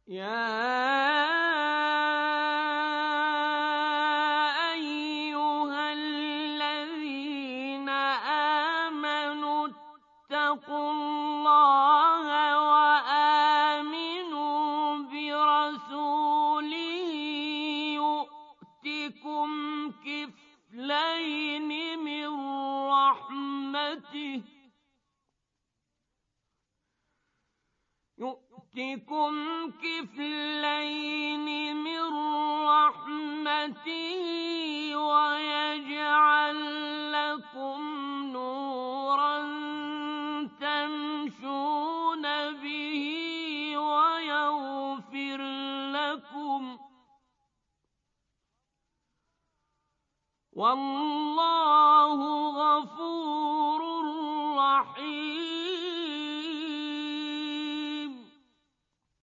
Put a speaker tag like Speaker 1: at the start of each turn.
Speaker 1: يا أيها الذين آمنوا اتقوا الله وآمنوا برسوله يؤتكم كفلين من رحمته ويجعل لكم نورا تمشون به ويغفر لكم والله